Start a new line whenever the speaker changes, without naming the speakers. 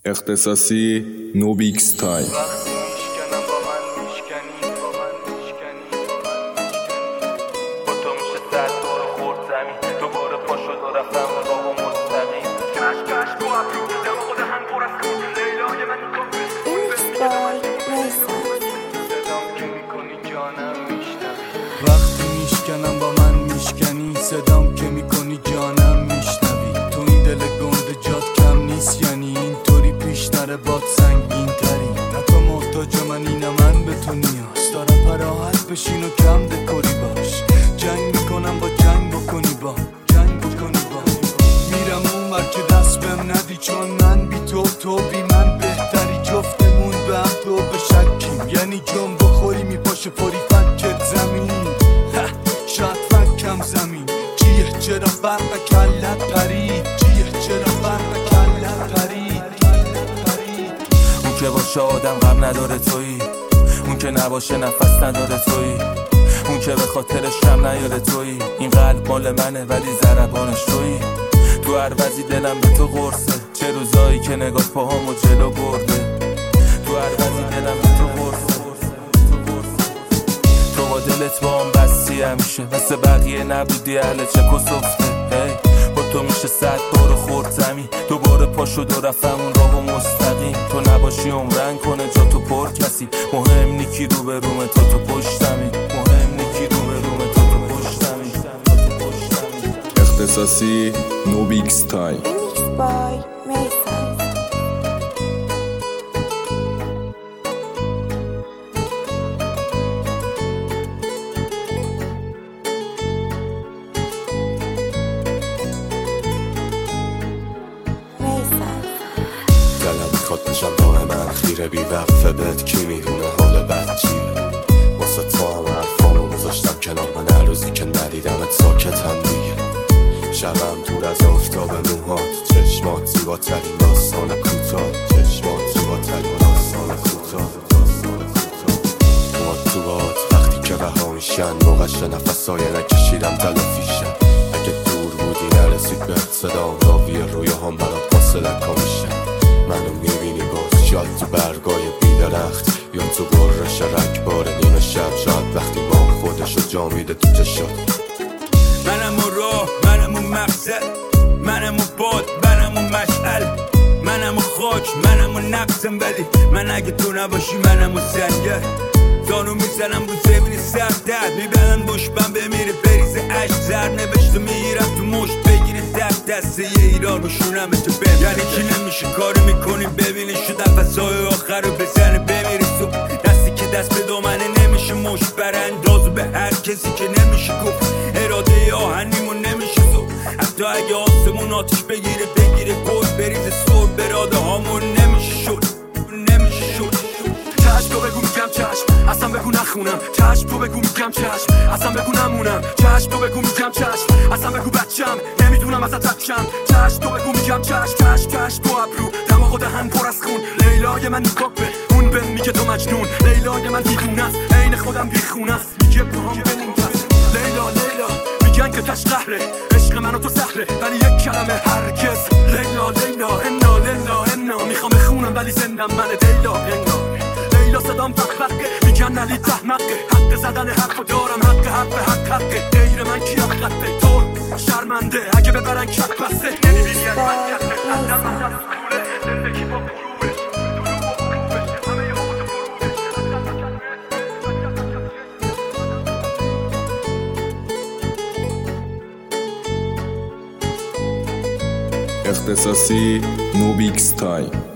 اختصاصی نوبیکس تایم.
وقتی میشکنم با من میشکنی، صدام که میکنی جانم میشنوی. تو این دل گنده جات کم نیست، یعنی اینطوری پیش نره باد سنگین تری. نه تو محتاج منی نه من به تو نیاز دارم، پراحت بشین و کم دکوری باش. جنگ میکنم با جنگ بکنی با میرم اون ور که دست بهم ندی، چون من بی تو بی من بهتری. جفتمون به هم تو بشکیم، یعنی جنب بخوری میپاشه پری فکت زمین. شاید فکم زمین چیه، چرا فرق کلت پرید، اون که باشه آدم غم نداره تویی، اون که نباشه نفس نداره تویی، اون که به خاطرش کم نیاره تویی. این قلب مال منه ولی ضربانش تویی. تو هر وضعی دلم به تو قرصه، چه روزایی که نگاه پاهامو جلو برده. تو هر وضعی دلم به تو قرصه، تو با دلت با هم بستی همیشه، مثل بقیه نبودی اهل چک و سفته. با تو میشه 100 بار خورد زمین، دوباره پا شد و رفتم اون راهو مستقیم. تو نباشی عمرن کنه جا تو پر کسی، مهم نیکی رو به روم تو پشتمی.
اختصاصی نوبیکس تایم.
دلم میخواد بشم راه من خیره بی وقفه بهت، کی میدونه حال بد چیه. واسه تو هم حرفامو گذاشتم کنار، من هر روزی که ندیدمت ساکتم دیگه. شبم دور از آفتاب موهات، چشمات زیباترین داستان کوتاه. موهات تو باد وقتی که رها میشن، موقعش نفسای نکشیدم تلافیشن. اگه دور بودی نرسید به صدام، راوی رویاهام برات فاصله میشن. منو میبینی باز شاید تو برگای بیدرخت، یا تو برش رگبار نیمه شب. شاید وقتی ما خودشو جا میده تو چشات.
منم و راه، منم و مقصد، منم و باد، منم و مشعل، منم و خاک، منم و نفسم. ولی من اگه تو نباشی منم و سنگر. دانو میزنم رو زمین سردت، میبرن بشبم بمیره بریز عشق. زر نوشته میگیرم تو مشت، بگیره دسته ایران بشونم تو بهم. یعنی چی نمیشه کاری میکنی ببینی شد نفسای آخر رو بزنه بمیری صبح. دستی که دست به دامنه نمیشه مشت بر اندازو به هر کسی که نمیشه گفت. اراده آهنیمون نمیشه صبح، حتی اگه آسمون آتیش بگیره گل بریز سر. براده هامون نمیشه شد. چشم تو بگو میگم چشم، اصلا بگو نخونم. چشم تو بگو میگم چشم، اصلا بگو نمونم. چشم تو بگو میگم چشم، اصلا بگو بچم نمیدونم ازت بچم. چشم تو بگو میگم چشم تو ابرو دماغ و دهن پر از خون. لیلای من نیکاپه، اون بهم میگه تو مجنون. لیلای من دیوونه است، عین خودم بیخونه است. میگه پاهم بمون بس. لیلا میگن که تش قهره، عشق من و تو سهره ولی یک کلمه هرگز. لیلا انا میخوام بخونم ولی زندم من. لیلا صدام فقه، میگن علی تحمقه. حق زدن حرفو دارم، حقه. غیر من کی حقته؟ تو شرمنده اگه ببرن کف بسته. نمیبینی از من کسه اندر من دست کوله. زندگی با بروبش، دروب و بروبش، همه یه حوض بروبش.
اختصاصی نوبیکس تایم.